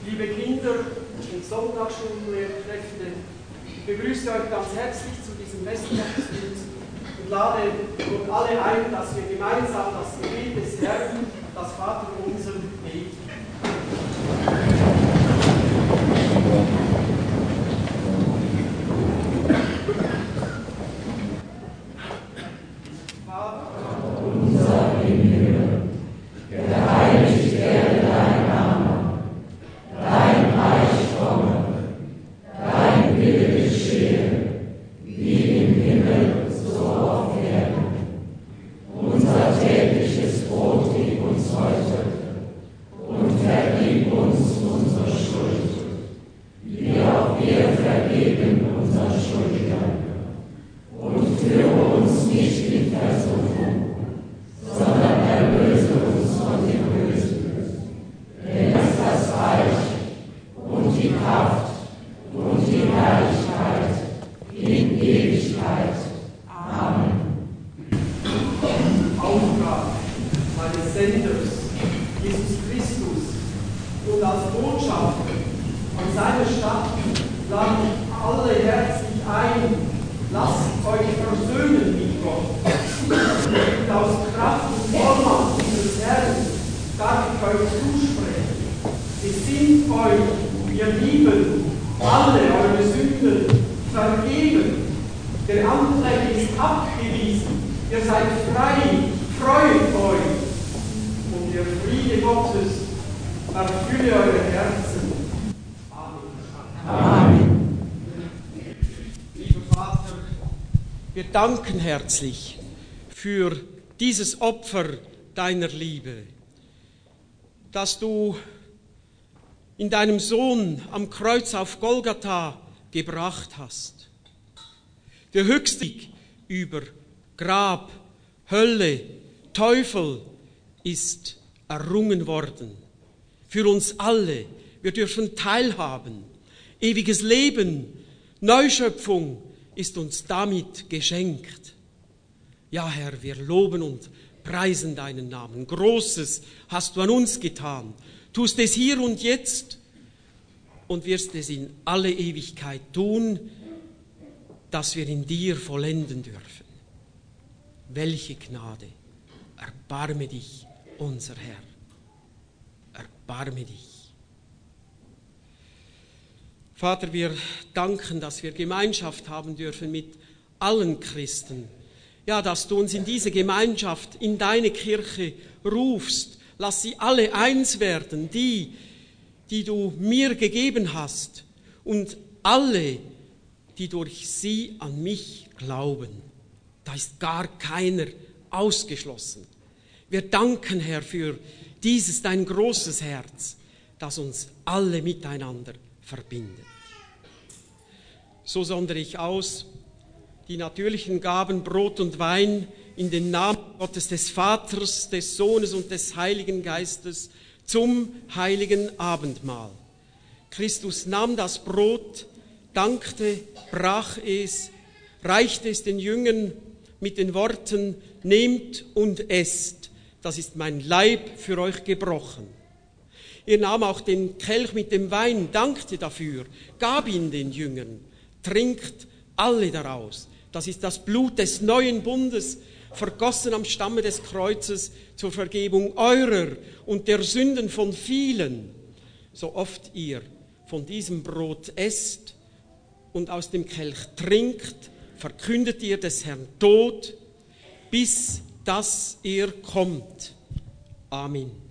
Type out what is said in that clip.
Liebe Kinder und Sonntagsschullehrkräfte, ich begrüße euch ganz herzlich zu diesem Festgottesdienst und lade nun alle ein, dass wir gemeinsam das Gebet des Herrn, das Vaterunser, beten. Danken herzlich für dieses Opfer deiner Liebe, das du in deinem Sohn am Kreuz auf Golgatha gebracht hast. Der höchste Sieg über Grab, Hölle, Teufel ist errungen worden. Für uns alle, wir dürfen teilhaben. Ewiges Leben, Neuschöpfung ist uns damit geschenkt. Ja, Herr, wir loben und preisen deinen Namen. Großes hast du an uns getan. Tust es hier und jetzt und wirst es in alle Ewigkeit tun, dass wir in dir vollenden dürfen. Welche Gnade! Erbarme dich, unser Herr. Erbarme dich. Vater, wir danken, dass wir Gemeinschaft haben dürfen mit allen Christen. Ja, dass du uns in diese Gemeinschaft, in deine Kirche rufst. Lass sie alle eins werden, die du mir gegeben hast und alle, die durch sie an mich glauben. Da ist gar keiner ausgeschlossen. Wir danken, Herr, für dieses dein großes Herz, das uns alle miteinander verbindet. So sondere ich aus die natürlichen Gaben Brot und Wein in den Namen Gottes des Vaters, des Sohnes und des Heiligen Geistes zum heiligen Abendmahl. Christus nahm das Brot, dankte, brach es, reichte es den Jüngern mit den Worten: Nehmt und esst, das ist mein Leib für euch gebrochen. Er nahm auch den Kelch mit dem Wein, dankte dafür, gab ihn den Jüngern. Trinkt alle daraus. Das ist das Blut des neuen Bundes, vergossen am Stamme des Kreuzes zur Vergebung eurer und der Sünden von vielen. So oft ihr von diesem Brot esst und aus dem Kelch trinkt, verkündet ihr des Herrn Tod, bis dass er kommt. Amen.